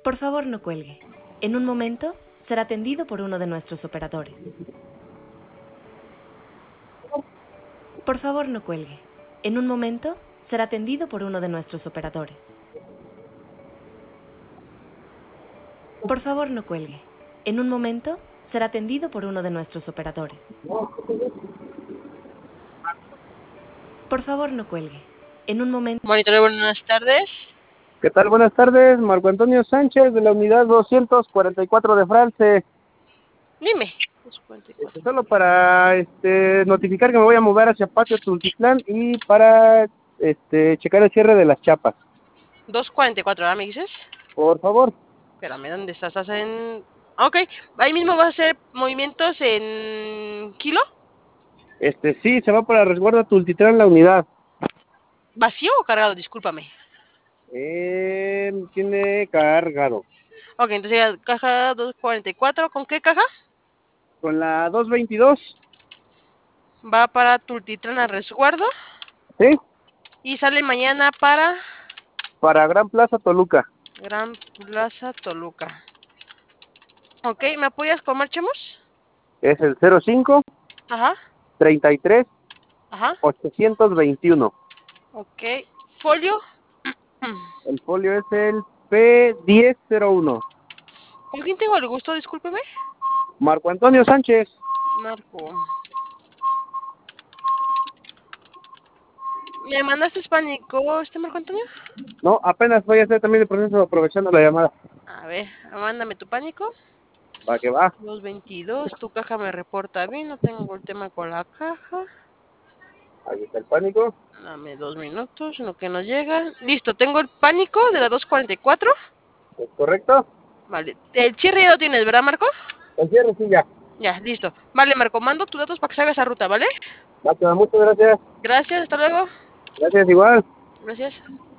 Por favor, no cuelgue. En un momento será atendido por uno de nuestros operadores. Por favor, no cuelgue. En un momento será atendido por uno de nuestros operadores. Por favor, no cuelgue. En un momento será atendido por uno de nuestros operadores. Por favor, no cuelgue. En un momento... Monitoreo, buenas tardes. ¿Qué tal? Buenas tardes, Marco Antonio Sánchez de la unidad 244 de France. Dime. 244. Solo para notificar que me voy a mover hacia Patio Tultitlán y para checar el cierre de las chapas. 244, ¿verdad? ¿Me dices? Por favor. Espérame, ¿dónde estás? ¿Estás en...? Ok, ahí mismo vas a hacer movimientos en kilo. Sí, se va para resguardo a Tultitlán la unidad. ¿Vacío o cargado? Discúlpame. Tiene cargado. Ok, entonces ya caja 244. ¿Con qué caja? Con la 222. Va para Tultitlán a resguardo. Sí. Y sale mañana para Para Gran Plaza Toluca. Gran Plaza Toluca. Ok, ¿me apoyas con Marchemos? Es el 05 Ajá, 33 ajá. 821. Ok, folio. El folio es el P1001. ¿Con quién tengo el gusto? Discúlpeme. Marco Antonio Sánchez. Marco. ¿Me mandaste pánico, Marco Antonio? No, apenas voy a hacer también el proceso aprovechando la llamada. A ver, mándame tu pánico. Va que va. 222, tu caja me reporta bien, no tengo el tema con la caja. Ahí está el pánico. Dame 2 minutos, en lo que nos llega. Listo, tengo el pánico de la 244. ¿Es correcto? Vale, el cierre ya lo tienes, ¿verdad, Marco? El cierre sí ya. Ya, listo. Vale, Marco, mando tus datos para que salga esa ruta, ¿vale? Va que va, muchas gracias. Gracias, hasta luego. Gracias igual. Gracias.